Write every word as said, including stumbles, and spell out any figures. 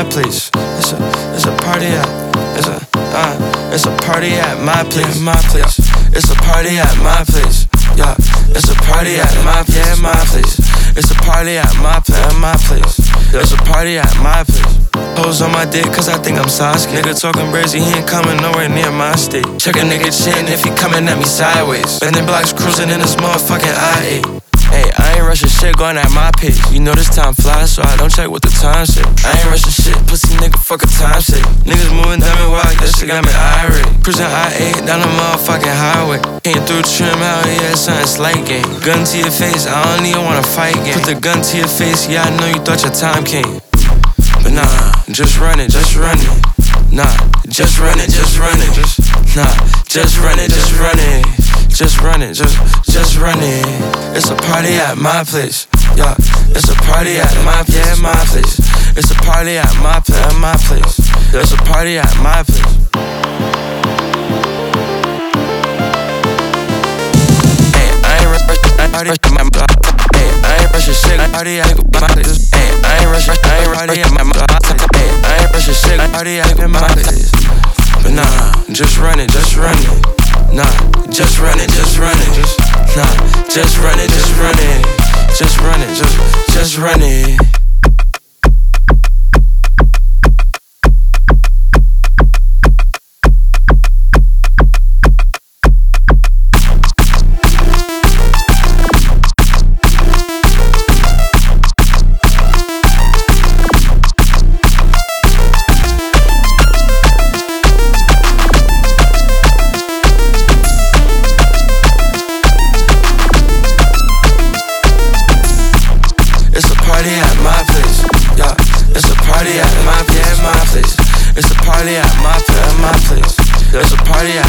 my place. It's a, it's a party at, it's a, uh, it's a party at my place, my place. It's a party at my place, yeah. It's a party at my place, yeah, my place. It's a party at my place, my place. It's a party at my place. Hoes on my dick cause I think I'm Sasuke. Nigga talking brazy, he ain't coming nowhere near my state. Check a nigga chin if he coming at me sideways. Bending blocks cruising in this motherfucking I eight. Hey, I ain't rushing shit, going at my pace. You know this time flies, so I don't check what the time say. I ain't rushing shit, pussy nigga, fuck a time say. Niggas moving down and walk, that shit got me irate. Cruising I eight down the motherfucking highway. Came through trim out here, something slight game. Gun to your face, I don't even wanna fight game. Put the gun to your face, yeah, I know you thought your time came. But nah, just run it, just run it. Nah, just run it, just run it. Just, nah, just run it, just run it. Just run it, just, just run it. It's a party at my place, yeah. It's a party at my place, yeah, my place. It's a party at my place, at my place. It's a party at my place. Hey, I ain't rushing, I ain't rushing my block. Hey, I ain't rushing shit, party at my place. Hey, I ain't rushing, I ain't rushing at my block. Hey, I ain't rushing shit, party at my place. But nah, just run it, just run it. Nah, just run it, just run it. Just, nah, just run it, just run it. Just run it, just, just run it. Party at my place, yeah, my place. It's a party at my place, my place. It's a party